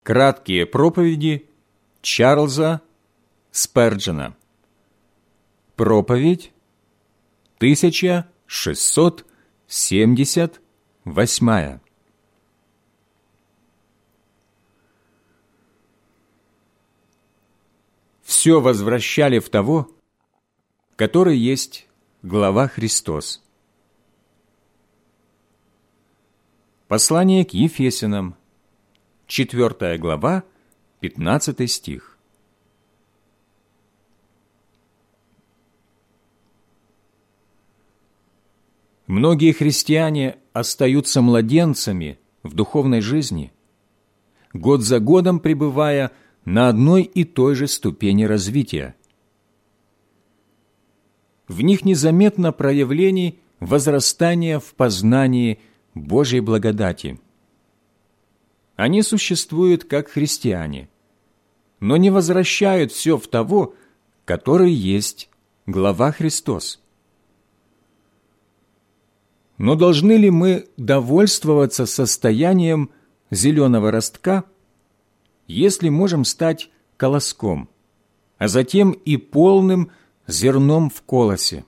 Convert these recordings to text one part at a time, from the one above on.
Краткие проповеди Чарльза Сперджена. Проповедь 1678. Все возвращали в того, который есть глава Христос. Послание к Ефесянам, 4 глава, 15 стих. Многие христиане остаются младенцами в духовной жизни, год за годом пребывая на одной и той же ступени развития. В них незаметно проявлений возрастания в познании Божьей благодати. Они существуют как христиане, но не возвращают все в того, который есть глава Христос. Но должны ли мы довольствоваться состоянием зеленого ростка, если можем стать колоском, а затем и полным зерном в колосе?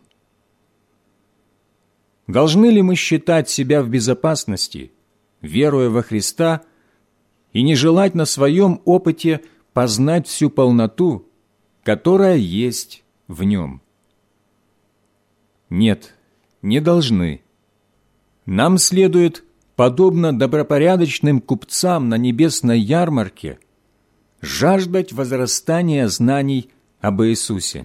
Должны ли мы считать себя в безопасности, веруя во Христа, и не желать на своем опыте познать всю полноту, которая есть в Нем? Нет, не должны. Нам следует, подобно добропорядочным купцам на небесной ярмарке, жаждать возрастания знаний об Иисусе.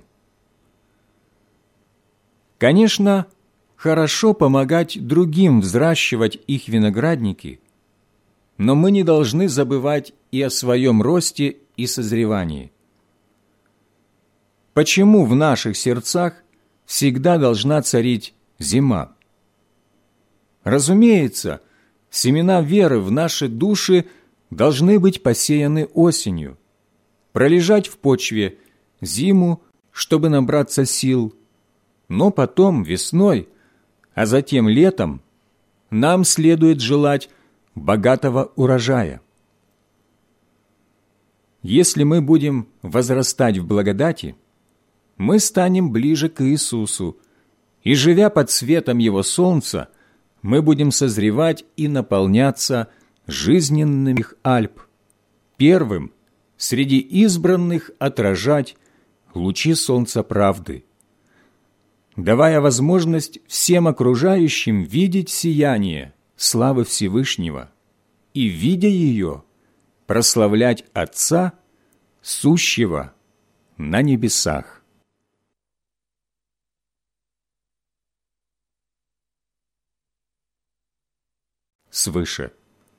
Конечно, хорошо помогать другим взращивать их виноградники, но мы не должны забывать и о своем росте и созревании. Почему в наших сердцах всегда должна царить зима? Разумеется, семена веры в наши души должны быть посеяны осенью, пролежать в почве зиму, чтобы набраться сил, но потом весной, а затем летом нам следует желать богатого урожая. Если мы будем возрастать в благодати, мы станем ближе к Иисусу, и, живя под светом Его солнца, мы будем созревать и наполняться жизненными Альп, первым среди избранных отражать лучи солнца правды, давая возможность всем окружающим видеть сияние славы Всевышнего и, видя ее, прославлять Отца, сущего на небесах. Свыше.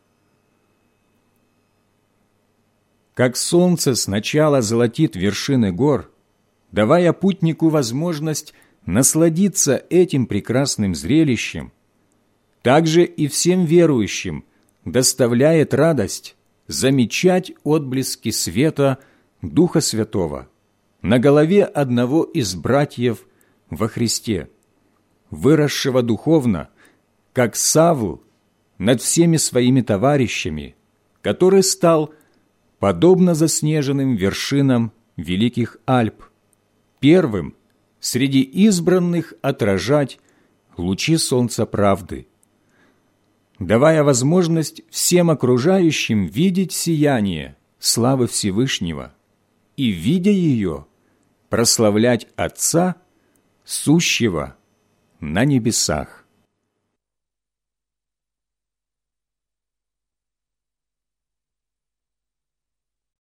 Как солнце сначала золотит вершины гор, давая путнику возможность насладиться этим прекрасным зрелищем, так же и всем верующим доставляет радость замечать отблески света Духа Святого на голове одного из братьев во Христе, выросшего духовно, как Савл, над всеми своими товарищами, который стал, подобно заснеженным вершинам великих Альп, первым среди избранных отражать лучи солнца правды, давая возможность всем окружающим видеть сияние славы Всевышнего и, видя ее, прославлять Отца, сущего на небесах.